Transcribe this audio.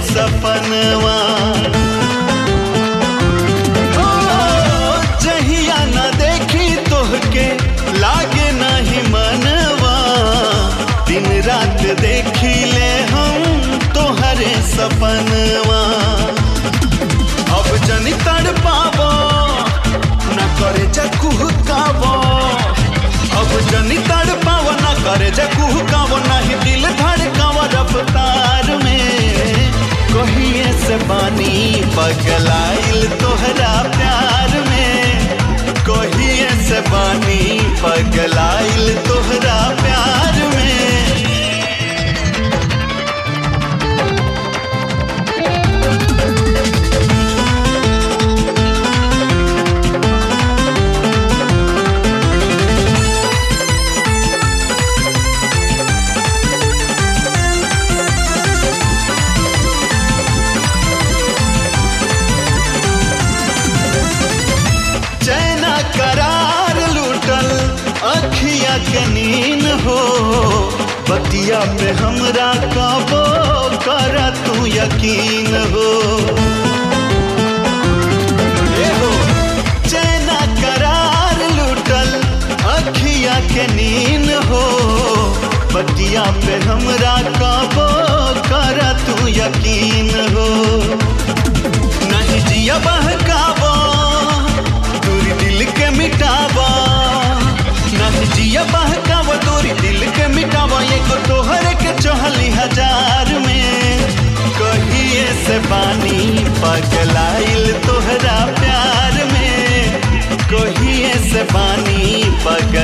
सपनवा। जहिया न देखी तोहके लागे नहीं मनवा, दिन रात देखी ले हम तोहरे सपनवा। अब जनी तड़ पावो न करे जकुहकावो, अब जनी तड़ पावो न करे जकुहकावो, नहीं दिल धड़कावो रफ्तार में। कहिए से बानी पगलाइल तोहरा प्यार में, कहिए से बानी पगलाइल तोहरा प्यार में। चैना करार लूटल अखिया के नीन हो, बतिया पे हमरा कबो कर तू यकीन हो। चैना करार लूटल अखिया के नीन हो, बतिया पे हमरा कबो कर तू यकीन हो। नहीं जिया बहकावो दूरी दिल के मिटावा, नहीं जिया बहकावा दूरी दिल के मिटावा। एगो तोहरे के चहली हजार में, कहिए से बानी पगलाइल तोहरा प्यार में, कहिए से बानी पगलाइल